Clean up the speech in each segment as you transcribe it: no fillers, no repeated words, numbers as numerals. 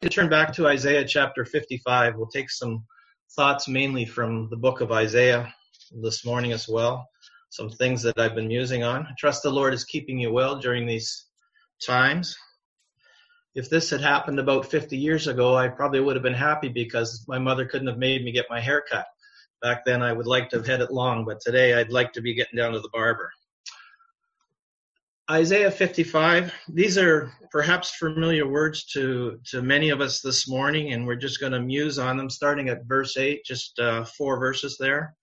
To turn back to Isaiah chapter 55, we'll take some thoughts mainly from the book of Isaiah this morning as well. Some things that I've been musing on. I trust the Lord is keeping you well during these times. If this had happened about 50 years ago, I probably would have been happy because my mother couldn't have made me get my hair cut. Back then, I would like to have had it long, but today I'd like to be getting down to the barber. Isaiah 55, these are perhaps familiar words to many of us this morning, and we're just going to muse on them, starting at verse 8, just 4 verses there.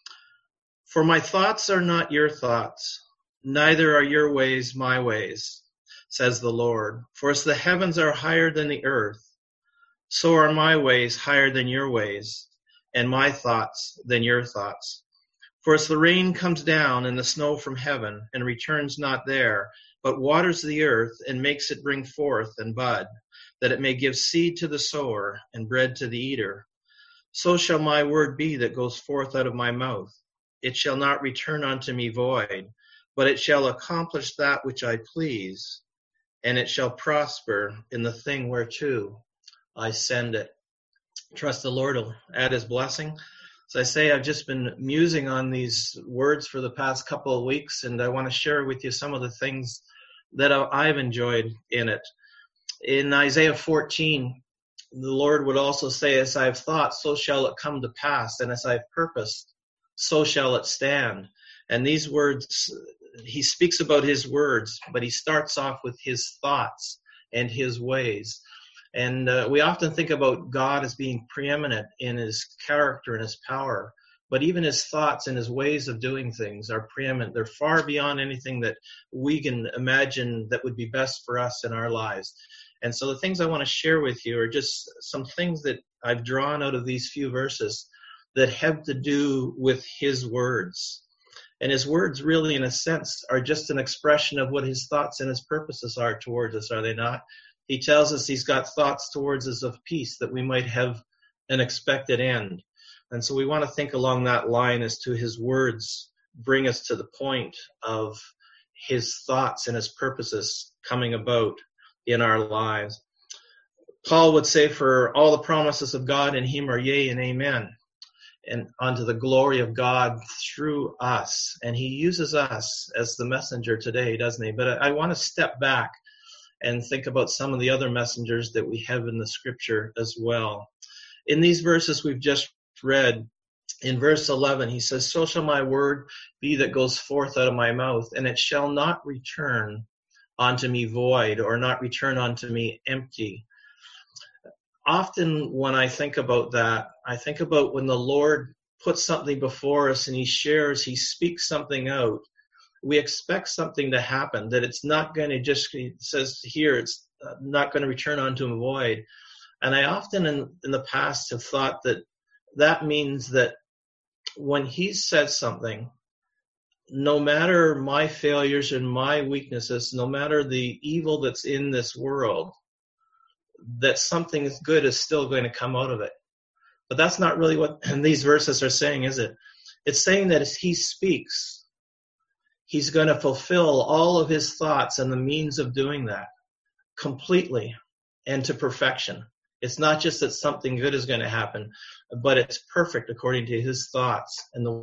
For my thoughts are not your thoughts, neither are your ways my ways, says the Lord. For as the heavens are higher than the earth, so are my ways higher than your ways, and my thoughts than your thoughts. For as the rain comes down and the snow from heaven, and returns not there, but waters the earth, and makes it bring forth and bud, that it may give seed to the sower, and bread to the eater, so shall my word be that goes forth out of my mouth. It shall not return unto me void, but it shall accomplish that which I please, and it shall prosper in the thing whereto I send it. Trust the Lord will add his blessing. As I say, I've just been musing on these words for the past couple of weeks, and I want to share with you some of the things that I've enjoyed in it. In Isaiah 14, the Lord would also say, as I have thought, so shall it come to pass, and as I have purposed, so shall it stand. And these words, he speaks about his words, but he starts off with his thoughts and his ways. And we often think about God as being preeminent in his character and his power, but even his thoughts and his ways of doing things are preeminent. They're far beyond anything that we can imagine that would be best for us in our lives. And so the things I want to share with you are just some things that I've drawn out of these few verses that have to do with his words. And his words really, in a sense, are just an expression of what his thoughts and his purposes are towards us, are they not? He tells us he's got thoughts towards us of peace, that we might have an expected end. And so we want to think along that line as to his words bring us to the point of his thoughts and his purposes coming about in our lives. Paul would say, for all the promises of God in him are yea and amen, and unto the glory of God through us. And he uses us as the messenger today, doesn't he? But I want to step back and think about some of the other messengers that we have in the scripture as well. In these verses we've just read, in verse 11, he says, so shall my word be that goes forth out of my mouth, and it shall not return unto me void, or not return unto me empty. Often when I think about that, I think about when the Lord puts something before us and he shares, he speaks something out. We expect something to happen, that it's not going to just, it says here, it's not going to return unto him void. And I often in the past have thought that that means that when he says something, no matter my failures and my weaknesses, no matter the evil that's in this world, that something good is still going to come out of it. But that's not really what these verses are saying, is it? It's saying that as he speaks, he's going to fulfill all of his thoughts and the means of doing that completely and to perfection. It's not just that something good is going to happen, but it's perfect according to his thoughts. And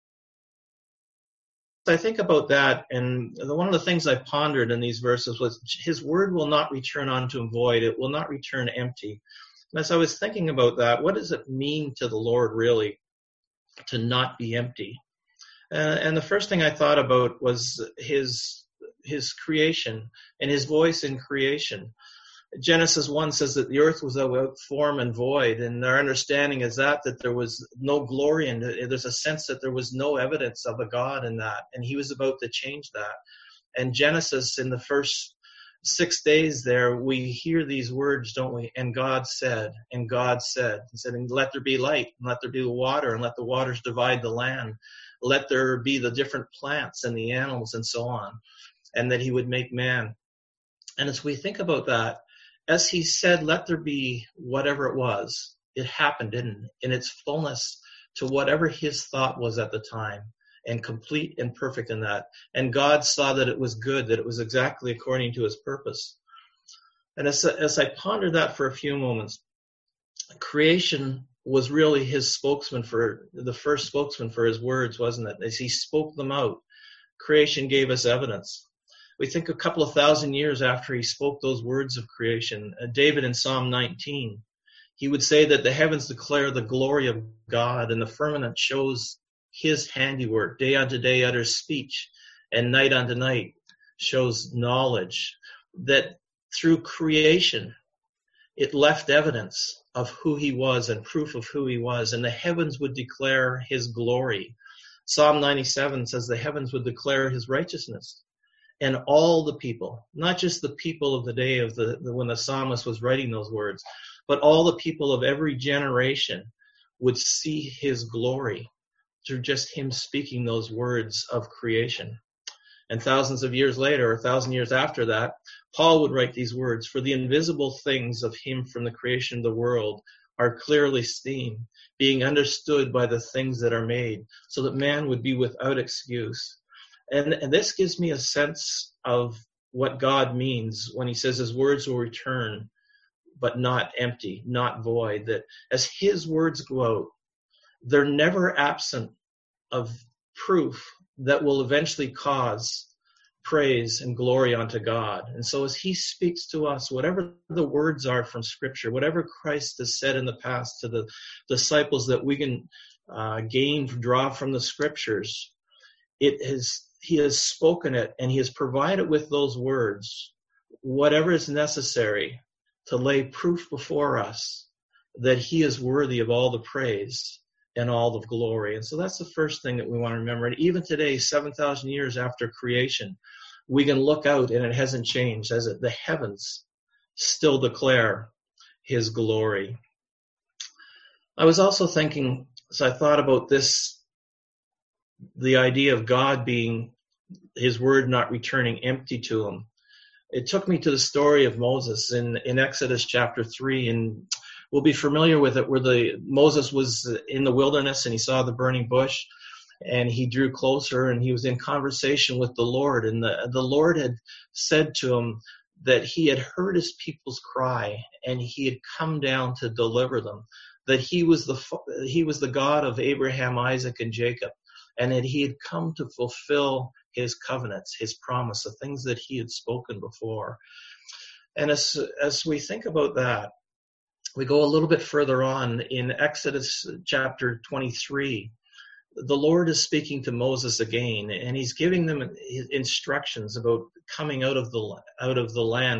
I think about that, and one of the things I pondered in these verses was his word will not return unto him void. It will not return empty. And as I was thinking about that, what does it mean to the Lord really to not be empty? And the first thing I thought about was his creation and his voice in creation. Genesis 1 says that the earth was without form and void, and our understanding is that there was no glory, and there's a sense that there was no evidence of a God in that, and he was about to change that. And Genesis, in the first 6 days there, we hear these words, don't we? And God said, and God said. He said, and let there be light, and let there be water, and let the waters divide the land. Let there be the different plants and the animals and so on, and that he would make man. And as we think about that, as he said, let there be whatever it was, it happened in its fullness to whatever his thought was at the time, and complete and perfect in that. And God saw that it was good, that it was exactly according to his purpose. And as I pondered that for a few moments, creation was really his spokesman for the first spokesman for his words, wasn't it? As he spoke them out, creation gave us evidence. We think a couple of thousand years after he spoke those words of creation, David in Psalm 19, he would say that the heavens declare the glory of God, and the firmament shows his handiwork. Day unto day utters speech, and night unto night shows knowledge. That through creation, it left evidence of who he was and proof of who he was, and the heavens would declare his glory. Psalm 97 says the heavens would declare his righteousness. And all the people, not just the people of the day of when the psalmist was writing those words, but all the people of every generation would see his glory through just him speaking those words of creation. And thousands of years later, or 1,000 years after that, Paul would write these words, "For the invisible things of him from the creation of the world are clearly seen, being understood by the things that are made, so that man would be without excuse." And this gives me a sense of what God means when he says his words will return, but not empty, not void. That as his words go out, they're never absent of proof that will eventually cause praise and glory unto God. And so as he speaks to us, whatever the words are from Scripture, whatever Christ has said in the past to the disciples that we can draw from the Scriptures, he has spoken it, and he has provided with those words whatever is necessary to lay proof before us that he is worthy of all the praise and all the glory. And so that's the first thing that we want to remember. And even today, 7,000 years after creation, we can look out and it hasn't changed, as the heavens still declare his glory. I was also thinking, as I thought about this, the idea of God being his word not returning empty to him. It took me to the story of Moses in Exodus chapter 3, and we'll be familiar with it, where Moses was in the wilderness and he saw the burning bush, and he drew closer and he was in conversation with the Lord, and the Lord had said to him that he had heard his people's cry and he had come down to deliver them, that he was the God of Abraham, Isaac, and Jacob, and that he had come to fulfill his covenants, his promise, the things that he had spoken before. And as we think about that, we go a little bit further on in Exodus chapter 23. The Lord is speaking to Moses again, and he's giving them instructions about coming out of the land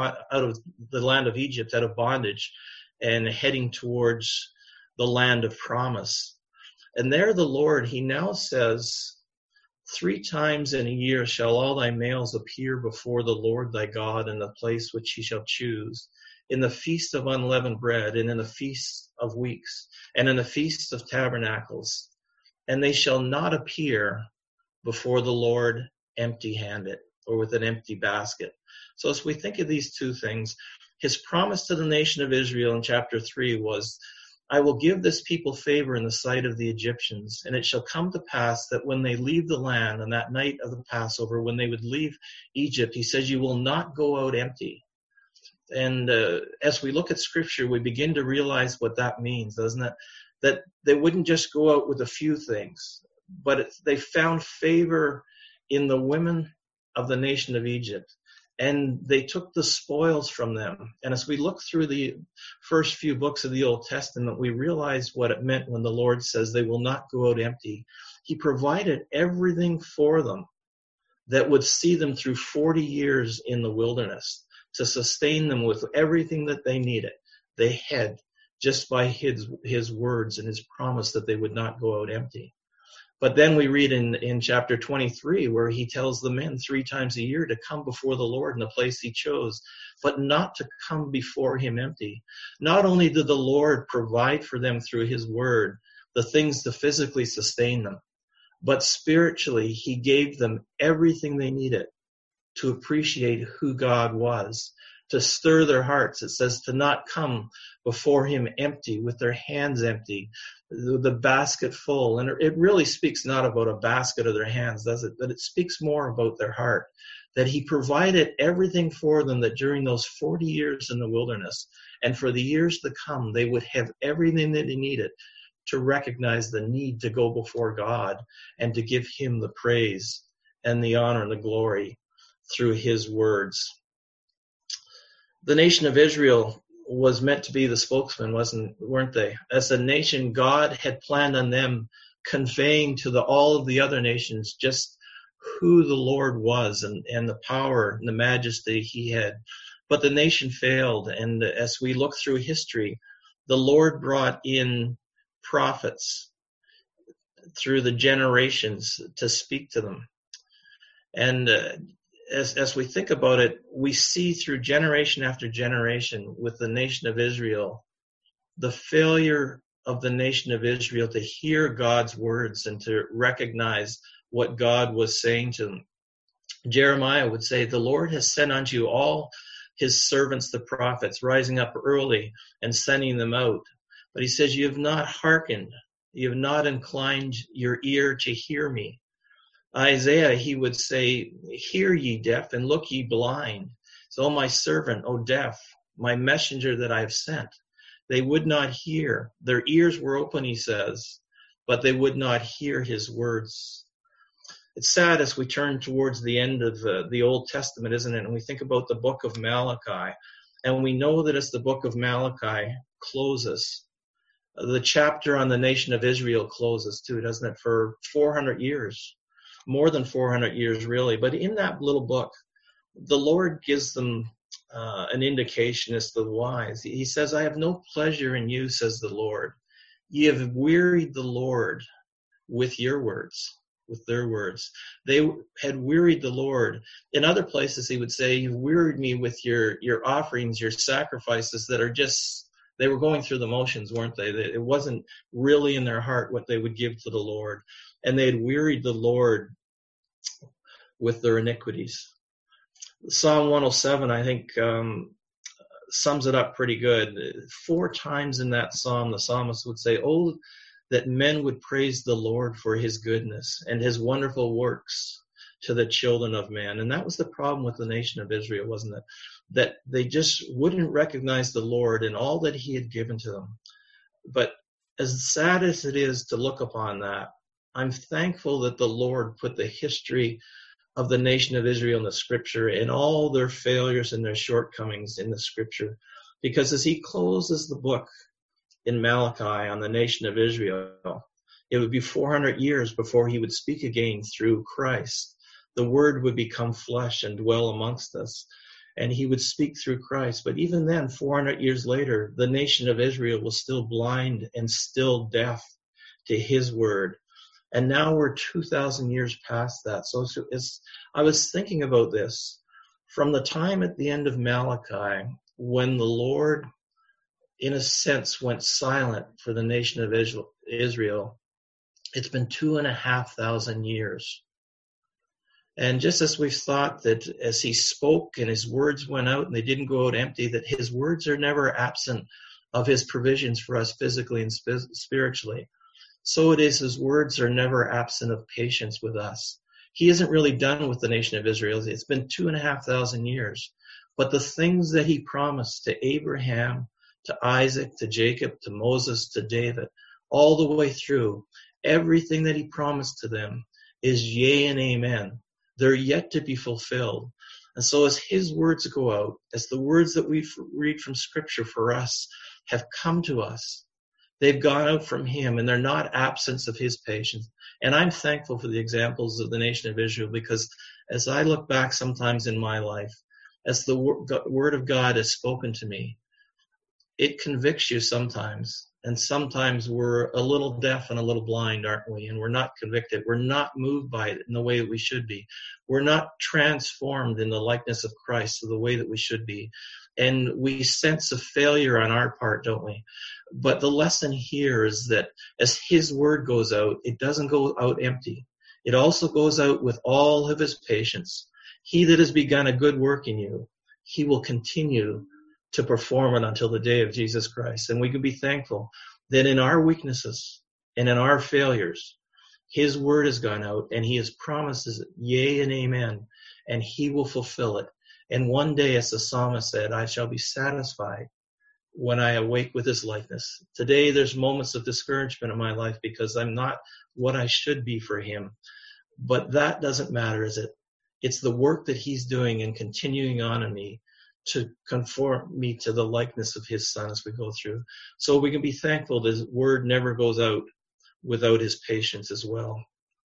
of Egypt, out of bondage, and heading towards the land of promise. And there the Lord, he now says, 3 times in a year shall all thy males appear before the Lord thy God in the place which he shall choose, in the feast of unleavened bread, and in the feast of weeks, and in the feast of tabernacles. And they shall not appear before the Lord empty-handed, or with an empty basket. So as we think of these two things, his promise to the nation of Israel in chapter 3 was, I will give this people favor in the sight of the Egyptians, and it shall come to pass that when they leave the land on that night of the Passover, when they would leave Egypt, he says, you will not go out empty. And as we look at Scripture, we begin to realize what that means, doesn't it? That they wouldn't just go out with a few things, but they found favor in the women of the nation of Egypt, and they took the spoils from them. And as we look through the first few books of the Old Testament, we realize what it meant when the Lord says they will not go out empty. He provided everything for them that would see them through 40 years in the wilderness, to sustain them with everything that they needed. They had, just by his words and his promise that they would not go out empty. But then we read in chapter 23 where he tells the men 3 times a year to come before the Lord in the place he chose, but not to come before him empty. Not only did the Lord provide for them through his word the things to physically sustain them, but spiritually he gave them everything they needed to appreciate who God was, to stir their hearts. It says to not come before him empty, with their hands empty, the basket full. And it really speaks not about a basket or their hands, does it? But it speaks more about their heart. that he provided everything for them, that during those 40 years in the wilderness and for the years to come, they would have everything that they needed to recognize the need to go before God and to give him the praise and the honor and the glory through his words. The nation of Israel was meant to be the spokesman, weren't they? As a nation, God had planned on them conveying to all of the other nations just who the Lord was and the power and the majesty he had. But the nation failed, and as we look through history, the Lord brought in prophets through the generations to speak to them. And as we think about it, we see through generation after generation with the nation of Israel, the failure of the nation of Israel to hear God's words and to recognize what God was saying to them. Jeremiah would say, "The Lord has sent unto you all his servants, the prophets, rising up early and sending them out. But he says, you have not hearkened, you have not inclined your ear to hear me." Isaiah, he would say, "Hear ye deaf, and look ye blind. So my servant, O deaf, my messenger that I have sent." They would not hear. Their ears were open, he says, but they would not hear his words. It's sad as we turn towards the end of the Old Testament, isn't it? And we think about the book of Malachi. And we know that as the book of Malachi closes, the chapter on the nation of Israel closes too, doesn't it? For 400 years. More than 400 years, really. But in that little book, the Lord gives them an indication as to the whys. He says, "I have no pleasure in you, says the Lord. Ye have wearied the Lord with your words," with their words. They had wearied the Lord. In other places, he would say, "You've wearied me with your offerings, your sacrifices that are just," they were going through the motions, weren't they? It wasn't really in their heart what they would give to the Lord. And they had wearied the Lord with their iniquities. Psalm 107, I think, sums it up pretty good. 4 times in that psalm, the psalmist would say, "Oh, that men would praise the Lord for his goodness and his wonderful works to the children of man." And that was the problem with the nation of Israel, wasn't it? That they just wouldn't recognize the Lord and all that he had given to them. But as sad as it is to look upon that, I'm thankful that the Lord put the history of the nation of Israel in the scripture and all their failures and their shortcomings in the scripture. Because as he closes the book in Malachi on the nation of Israel, it would be 400 years before he would speak again through Christ. The word would become flesh and dwell amongst us, and he would speak through Christ. But even then, 400 years later, the nation of Israel was still blind and still deaf to his word. And now we're 2,000 years past that. So I was thinking about this. From the time at the end of Malachi, when the Lord, in a sense, went silent for the nation of Israel, it's been 2,500 years. And just as we've thought that as he spoke and his words went out and they didn't go out empty, that his words are never absent of his provisions for us physically and spiritually. So it is, his words are never absent of patience with us. He isn't really done with the nation of Israel. It's been 2,500 years. But the things that he promised to Abraham, to Isaac, to Jacob, to Moses, to David, all the way through, everything that he promised to them is yea and amen. They're yet to be fulfilled. And so as his words go out, as the words that we read from Scripture for us have come to us, they've gone out from him, and they're not absence of his patience. And I'm thankful for the examples of the nation of Israel, because as I look back sometimes in my life, as the word of God is spoken to me, it convicts you sometimes. And sometimes we're a little deaf and a little blind, aren't we? And we're not convicted. We're not moved by it in the way that we should be. We're not transformed in the likeness of Christ to the way that we should be. And we sense a failure on our part, don't we? But the lesson here is that as his word goes out, it doesn't go out empty. It also goes out with all of his patience. He that has begun a good work in you, he will continue to perform it until the day of Jesus Christ. And we can be thankful that in our weaknesses and in our failures, His word has gone out, and he has promised us yea and amen, and he will fulfill it. And one day, as the psalmist said, I shall be satisfied when I awake with his likeness. Today, there's moments of discouragement in my life because I'm not what I should be for him. But that doesn't matter, is it? It's the work that he's doing and continuing on in me to conform me to the likeness of his son as we go through. So we can be thankful that his word never goes out without his patience as well.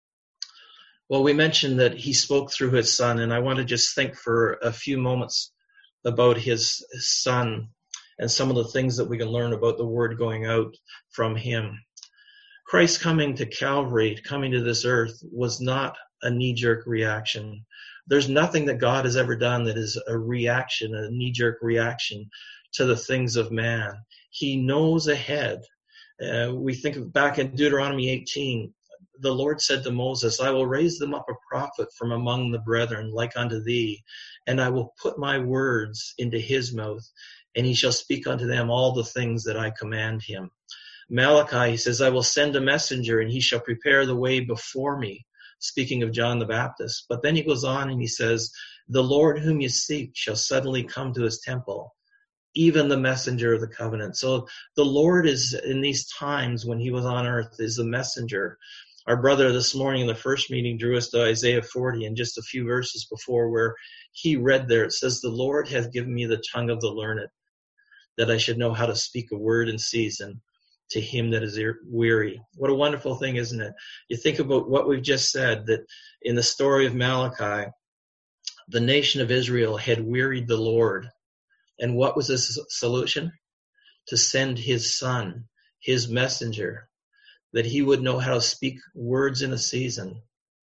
Well, we mentioned that he spoke through his son, and I want to just think for a few moments about his son and some of the things that we can learn about the word going out from him. Christ coming to Calvary, coming to this earth, was not a knee-jerk reaction. There's nothing that God has ever done that is a reaction, a knee-jerk reaction to the things of man. He knows ahead. We think back in Deuteronomy 18, the Lord said to Moses, I will raise them up a prophet from among the brethren like unto thee, and I will put my words into his mouth, and he shall speak unto them all the things that I command him. Malachi, he says, I will send a messenger, and he shall prepare the way before me, speaking of John the Baptist. But then he goes on and he says, the Lord whom you seek shall suddenly come to his temple, even the messenger of the covenant. So the Lord is, in these times when he was on earth, is the messenger. Our brother this morning in the first meeting drew us to Isaiah 40 and just a few verses before where he read there, it says, the Lord hath given me the tongue of the learned, that I should know how to speak a word in season to him that is weary. What a wonderful thing, isn't it? You think about what we've just said, that in the story of Malachi, the nation of Israel had wearied the Lord. And what was his solution? To send his son, his messenger, that he would know how to speak words in a season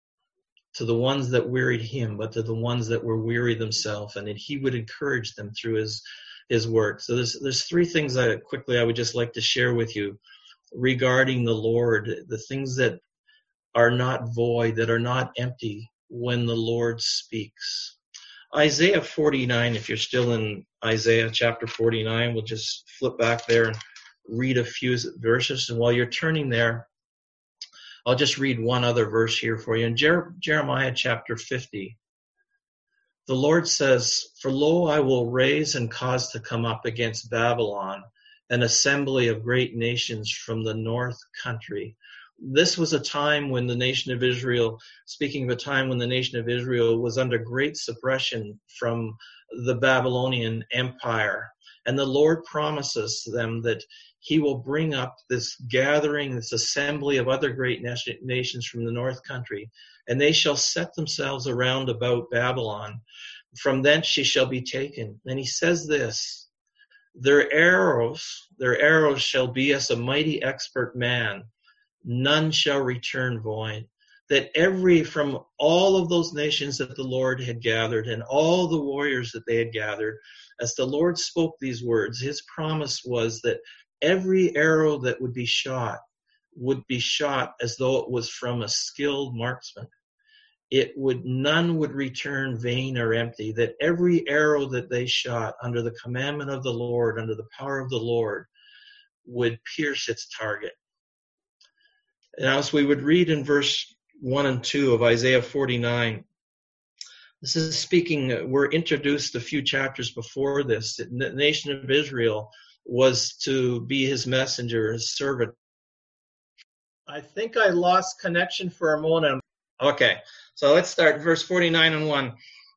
to the ones that wearied him, but to the ones that were weary themselves, and that he would encourage them through his work. So there's three things I would just like to share with you regarding the Lord, the things that are not void, that are not empty when the Lord speaks. Isaiah 49, if you're still in Isaiah chapter 49, we'll just flip back there and read a few verses. And while you're turning there, I'll just read one other verse here for you. In Jeremiah chapter 50, the Lord says, for lo, I will raise and cause to come up against Babylon an assembly of great nations from the north country. This was a time when the nation of Israel, speaking of a time when the nation of Israel was under great suppression from the Babylonian Empire. And the Lord promises them that he will bring up this gathering, this assembly of other great nations from the north country, and they shall set themselves around about Babylon. From thence she shall be taken. And he says this, their arrows shall be as a mighty expert man. None shall return void. That from all of those nations that the Lord had gathered and all the warriors that they had gathered, as the Lord spoke these words, his promise was that every arrow that would be shot as though it was from a skilled marksman. None would return vain or empty, that every arrow that they shot under the commandment of the Lord, under the power of the Lord, would pierce its target. Now, as we would read in verse 1 and 2 of Isaiah 49, this is speaking, we're introduced a few chapters before this. The nation of Israel was to be his messenger, his servant. I think I lost connection for a moment. Okay, so let's start verse 49 and 1.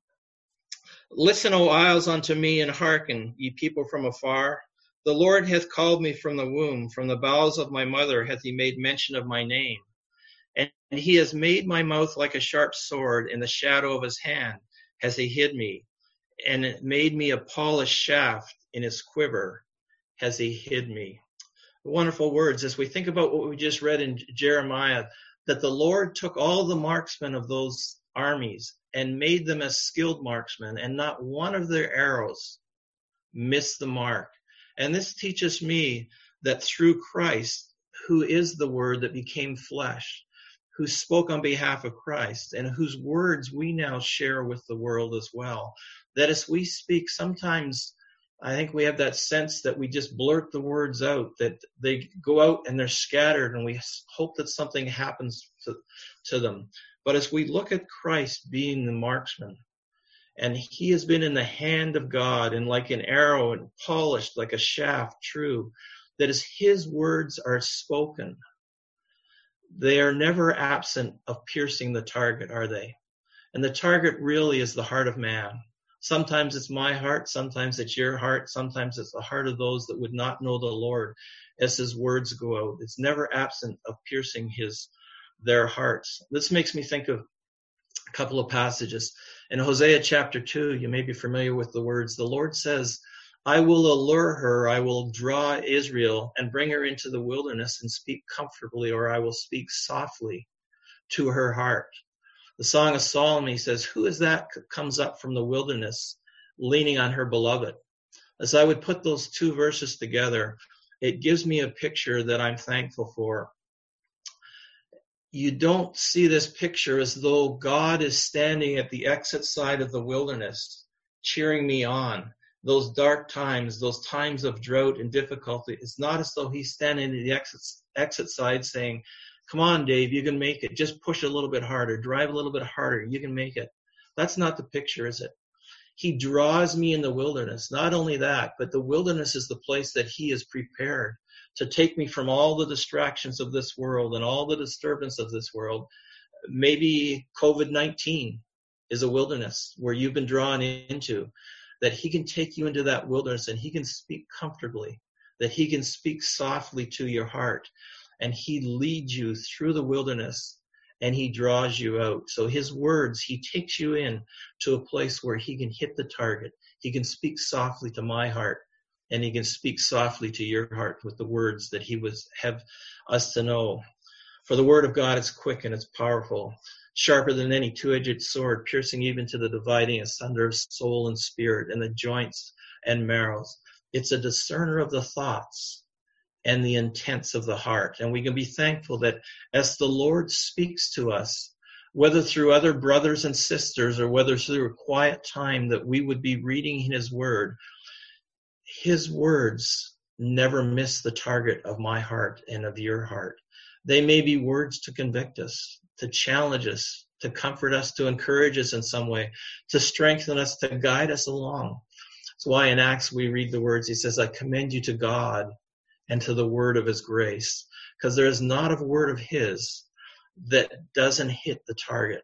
Listen, O isles, unto me, and hearken, ye people from afar. The Lord hath called me from the womb, from the bowels of my mother hath he made mention of my name. And he has made my mouth like a sharp sword, in the shadow of his hand has he hid me, and made me a polished shaft, in his quiver has he hid me. Wonderful words as we think about what we just read in Jeremiah, that the Lord took all the marksmen of those armies and made them as skilled marksmen, and not one of their arrows missed the mark. And this teaches me that through Christ, who is the Word that became flesh, who spoke on behalf of Christ, and whose words we now share with the world as well, that as we speak, sometimes I think we have that sense that we just blurt the words out, that they go out and they're scattered, and we hope that something happens to them. But as we look at Christ being the marksman, and he has been in the hand of God, and like an arrow and polished like a shaft, true, that as his words are spoken, they are never absent of piercing the target, are they? And the target really is the heart of man. Sometimes it's my heart, sometimes it's your heart, sometimes it's the heart of those that would not know the Lord as his words go out. It's never absent of piercing their hearts. This makes me think of a couple of passages. In Hosea chapter 2, you may be familiar with the words. The Lord says, I will allure her, I will draw Israel and bring her into the wilderness and speak comfortably, or I will speak softly to her heart. The Song of Solomon says, who is that comes up from the wilderness leaning on her beloved? As I would put those two verses together, it gives me a picture that I'm thankful for. You don't see this picture as though God is standing at the exit side of the wilderness, cheering me on. Those dark times, those times of drought and difficulty, it's not as though he's standing at the exit side saying, come on, Dave, you can make it. Just push a little bit harder. Drive a little bit harder. You can make it. That's not the picture, is it? He draws me in the wilderness. Not only that, but the wilderness is the place that he has prepared to take me from all the distractions of this world and all the disturbance of this world. Maybe COVID-19 is a wilderness where you've been drawn into, that he can take you into that wilderness and he can speak comfortably, that he can speak softly to your heart. And he leads you through the wilderness and he draws you out. So his words, he takes you in to a place where he can hit the target. He can speak softly to my heart, and he can speak softly to your heart with the words that he would have us to know. For the word of God is quick and it's powerful, sharper than any two-edged sword, piercing even to the dividing asunder of soul and spirit and the joints and marrows. It's a discerner of the thoughts and the intents of the heart. And we can be thankful that as the Lord speaks to us, whether through other brothers and sisters or whether through a quiet time that we would be reading his word, his words never miss the target of my heart and of your heart. They may be words to convict us, to challenge us, to comfort us, to encourage us in some way, to strengthen us, to guide us along. That's why in Acts we read the words, he says, I commend you to God and to the word of his grace, because there is not a word of his that doesn't hit the target.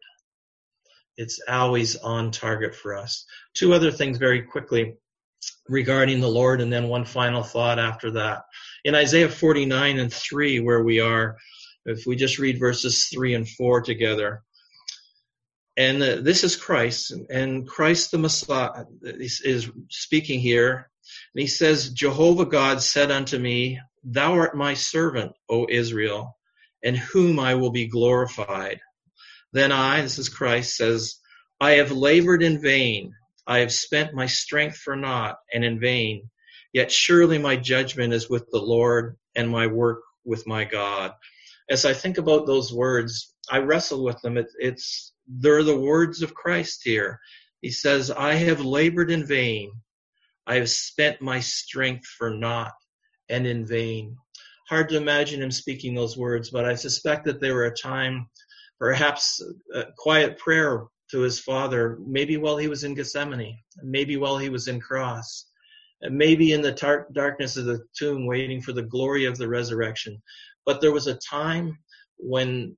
It's always on target for us. Two other things very quickly regarding the Lord, and then one final thought after that. In Isaiah 49:3, where we are, if we just read verses 3 and 4 together, and this is Christ, and Christ the Messiah is speaking here. And he says, Jehovah God said unto me, thou art my servant, O Israel, in whom I will be glorified. Then I, this is Christ, says, I have labored in vain. I have spent my strength for naught and in vain. Yet surely my judgment is with the Lord and my work with my God. As I think about those words, I wrestle with them. They're the words of Christ here. He says, I have labored in vain. I have spent my strength for naught and in vain. Hard to imagine him speaking those words, but I suspect that they were a time, perhaps a quiet prayer to his Father, maybe while he was in Gethsemane, maybe while he was in cross, and maybe in the darkness of the tomb waiting for the glory of the resurrection. But there was a time when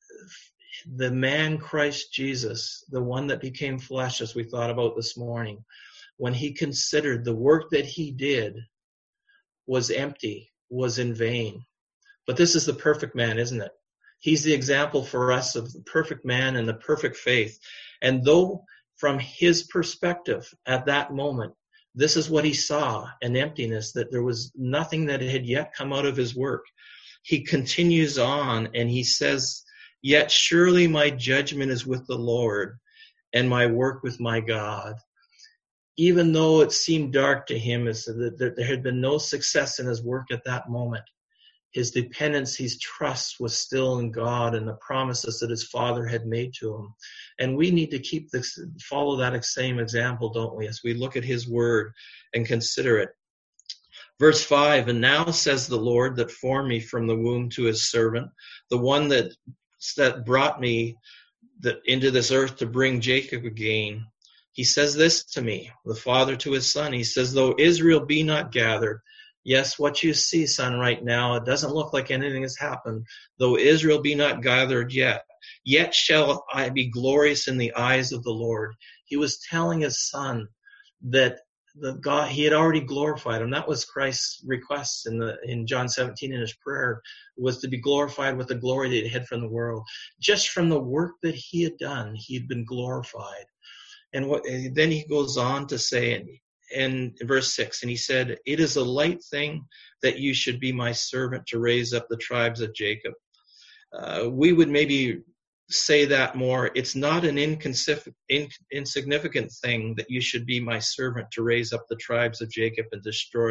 the man Christ Jesus, the one that became flesh, as we thought about this morning, when he considered the work that he did was empty, was in vain. But this is the perfect man, isn't it? He's the example for us of the perfect man and the perfect faith. And though from his perspective at that moment, this is what he saw, an emptiness, that there was nothing that had yet come out of his work. He continues on and he says, yet surely my judgment is with the Lord and my work with my God. Even though it seemed dark to him, as that there had been no success in his work at that moment, His dependence, his trust was still in God and the promises that his Father had made to him. And we need to follow that same example, don't we, as we look at his word and consider it. Verse 5, and now says the Lord that formed me from the womb to his servant, the one that brought me into this earth to bring Jacob again. He says this to me, the Father to his Son. He says, though Israel be not gathered, yes, what you see, son, right now, it doesn't look like anything has happened. Though Israel be not gathered yet shall I be glorious in the eyes of the Lord. He was telling his son that he had already glorified him. That was Christ's request in John 17 in his prayer, was to be glorified with the glory that he had from the world. Just from the work that he had done, he had been glorified. And then he goes on to say in verse 6, and he said, it is a light thing that you should be my servant to raise up the tribes of Jacob. We would maybe say that more. It's not an insignificant thing that you should be my servant to raise up the tribes of Jacob and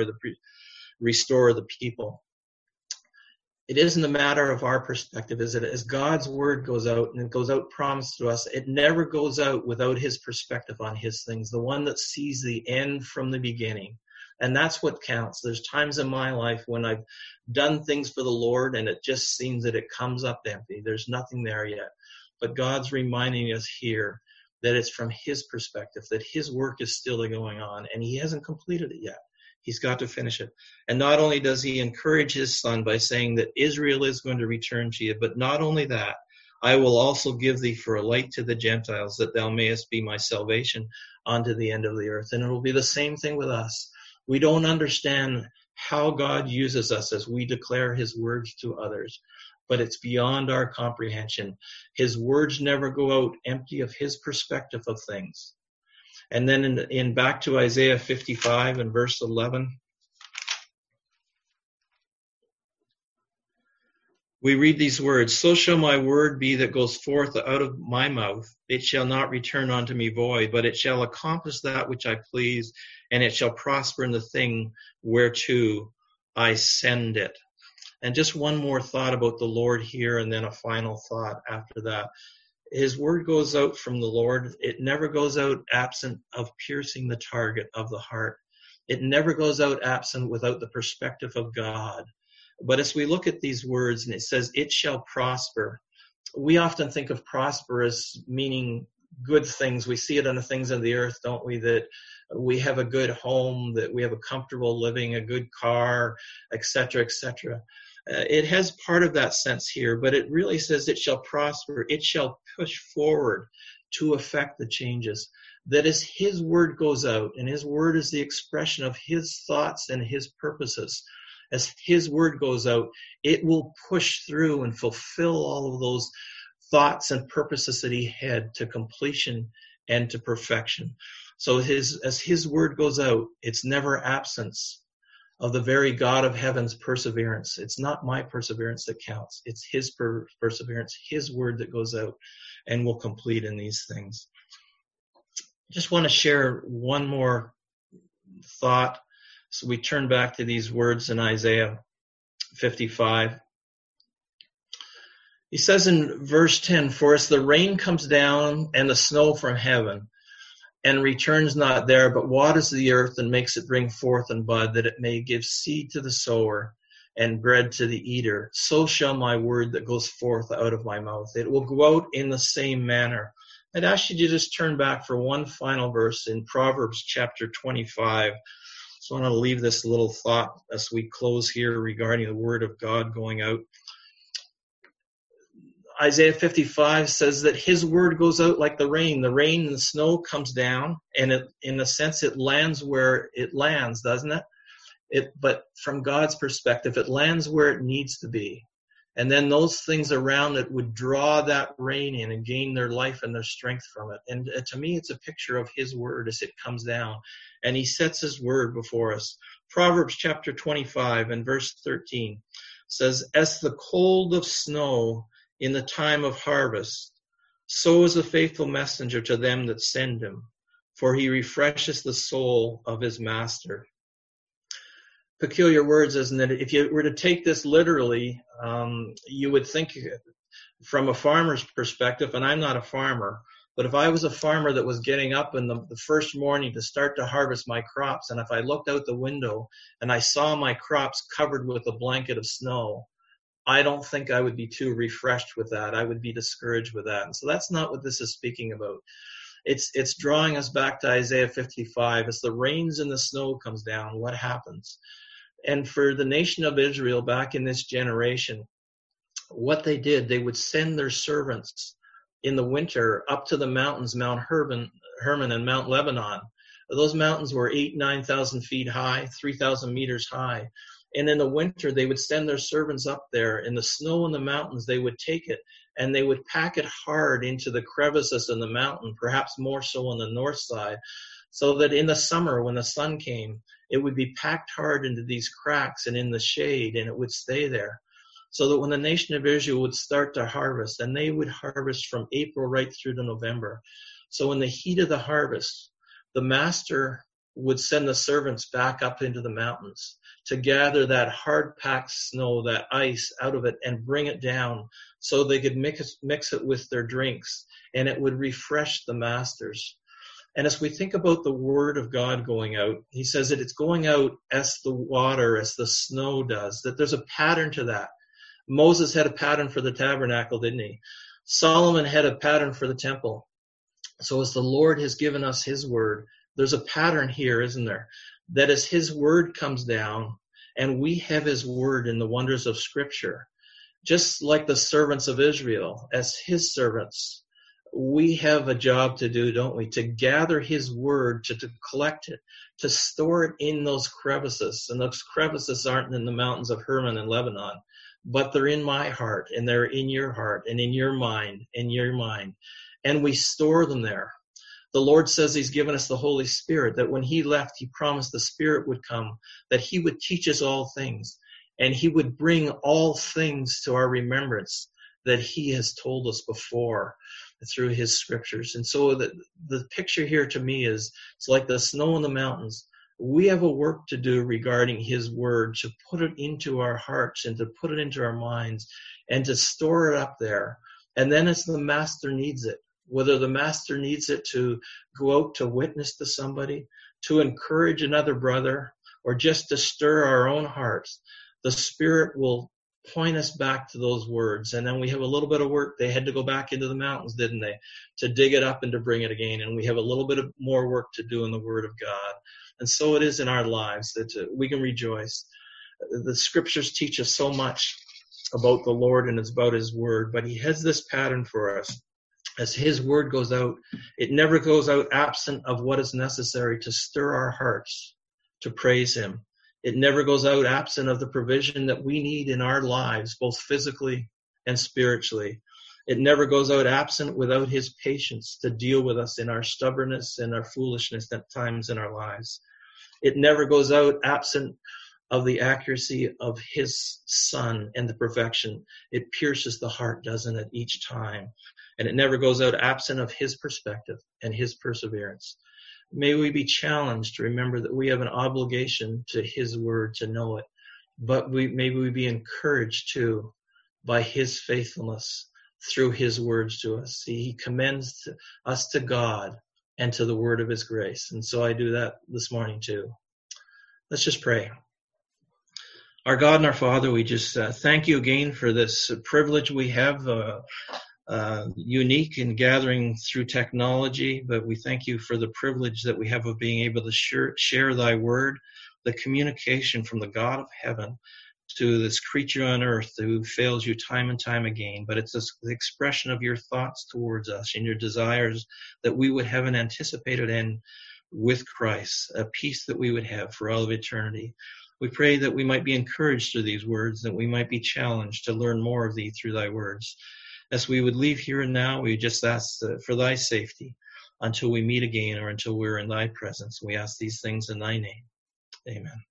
restore the people. It isn't a matter of our perspective, is it? As God's word goes out, and it goes out promised to us, it never goes out without his perspective on his things, the one that sees the end from the beginning. And that's what counts. There's times in my life when I've done things for the Lord and it just seems that it comes up empty. There's nothing there yet. But God's reminding us here that it's from his perspective, that his work is still going on and he hasn't completed it yet. He's got to finish it. And not only does he encourage his son by saying that Israel is going to return to you, but not only that, I will also give thee for a light to the Gentiles, that thou mayest be my salvation unto the end of the earth. And it will be the same thing with us. We don't understand how God uses us as we declare his words to others, but it's beyond our comprehension. His words never go out empty of his perspective of things. And then in back to Isaiah 55 and verse 11, we read these words, so shall my word be that goes forth out of my mouth. It shall not return unto me void, but it shall accomplish that which I please, and it shall prosper in the thing whereto I send it. And just one more thought about the Lord here, and then a final thought after that. His word goes out from the Lord. It never goes out absent of piercing the target of the heart. It never goes out absent without the perspective of God. But as we look at these words, and it says, it shall prosper, we often think of prosper as meaning good things. We see it on the things of the earth, don't we? That we have a good home, that we have a comfortable living, a good car, etc., etc. It has part of that sense here, but it really says it shall prosper. It shall push forward to affect the changes. That as his word goes out, and his word is the expression of his thoughts and his purposes, as his word goes out, it will push through and fulfill all of those thoughts and purposes that he had to completion and to perfection. So as his word goes out, it's never absence of the very God of heaven's perseverance. It's not my perseverance that counts. It's his perseverance, his word that goes out and will complete in these things. Just want to share one more thought. So we turn back to these words in Isaiah 55. He says in verse 10, for as the rain comes down and the snow from heaven, and returns not there, but waters the earth and makes it bring forth and bud, that it may give seed to the sower and bread to the eater, so shall my word that goes forth out of my mouth. It will go out in the same manner. I'd ask you to just turn back for one final verse in Proverbs chapter 25. So I want to leave this little thought as we close here regarding the word of God going out. Isaiah 55 says that his word goes out like the rain. The rain and the snow comes down, and in a sense it lands where it lands, doesn't it? But from God's perspective, it lands where it needs to be. And then those things around it would draw that rain in and gain their life and their strength from it. And to me, it's a picture of his word as it comes down. And he sets his word before us. Proverbs chapter 25 and verse 13 says, as the cold of snow in the time of harvest, so is a faithful messenger to them that send him, for he refreshes the soul of his master. peculiar words, isn't it? If you were to take this literally, you would think from a farmer's perspective, and I'm not a farmer, but if I was a farmer that was getting up in the first morning to start to harvest my crops, and if I looked out the window and I saw my crops covered with a blanket of snow, I don't think I would be too refreshed with that. I would be discouraged with that. And so that's not what this is speaking about. It's drawing us back to Isaiah 55. As the rains and the snow comes down, what happens? And for the nation of Israel back in this generation, what they did, they would send their servants in the winter up to the mountains, Mount Hermon and Mount Lebanon. Those mountains were 9,000 feet high, 3,000 meters high. And in the winter, they would send their servants up there. In the snow in the mountains, they would take it and they would pack it hard into the crevices in the mountain, perhaps more so on the north side, so that in the summer, when the sun came, it would be packed hard into these cracks and in the shade, and it would stay there. So that when the nation of Israel would start to harvest, and they would harvest from April right through to November. So in the heat of the harvest, the master would send the servants back up into the mountains to gather that hard-packed snow, that ice out of it, and bring it down so they could mix it with their drinks, and it would refresh the masters. And as we think about the word of God going out, he says that it's going out as the water, as the snow does, that there's a pattern to that. Moses had a pattern for the tabernacle, didn't he? Solomon had a pattern for the temple. So as the Lord has given us his word, there's a pattern here, isn't there? That as his word comes down, and we have his word in the wonders of Scripture, just like the servants of Israel, as his servants, we have a job to do, don't we? To gather his word, to collect it, to store it in those crevices. And those crevices aren't in the mountains of Hermon and Lebanon, but they're in my heart, and they're in your heart, and in your mind, and we store them there. The Lord says he's given us the Holy Spirit, that when he left, he promised the Spirit would come, that he would teach us all things, and he would bring all things to our remembrance that he has told us before through his scriptures. And so the picture here to me is, it's like the snow in the mountains. We have a work to do regarding his word, to put it into our hearts and to put it into our minds and to store it up there. And then as the master needs it, whether the master needs it to go out to witness to somebody, to encourage another brother, or just to stir our own hearts, the Spirit will point us back to those words. And then we have a little bit of work. They had to go back into the mountains, didn't they, to dig it up and to bring it again. And we have a little bit of more work to do in the Word of God. And so it is in our lives that we can rejoice. The Scriptures teach us so much about the Lord and it's about his Word, but he has this pattern for us. As his word goes out, it never goes out absent of what is necessary to stir our hearts to praise him. It never goes out absent of the provision that we need in our lives, both physically and spiritually. It never goes out absent without his patience to deal with us in our stubbornness and our foolishness at times in our lives. It never goes out absent of the accuracy of his Son and the perfection. It pierces the heart, doesn't it, each time? And it never goes out absent of his perspective and his perseverance. May we be challenged to remember that we have an obligation to his word to know it, but may we be encouraged too by his faithfulness through his words to us. He commends us to God and to the word of his grace. And so I do that this morning too. Let's just pray. Our God and our Father, we just thank you again for this privilege we have, unique in gathering through technology, but we thank you for the privilege that we have of being able to share thy word, the communication from the God of heaven to this creature on earth who fails you time and time again. But it's the expression of your thoughts towards us and your desires that we would have an anticipated end with Christ, a peace that we would have for all of eternity. We pray that we might be encouraged through these words, that we might be challenged to learn more of thee through thy words. As we would leave here and now, we just ask for thy safety until we meet again or until we're in thy presence. We ask these things in thy name. Amen.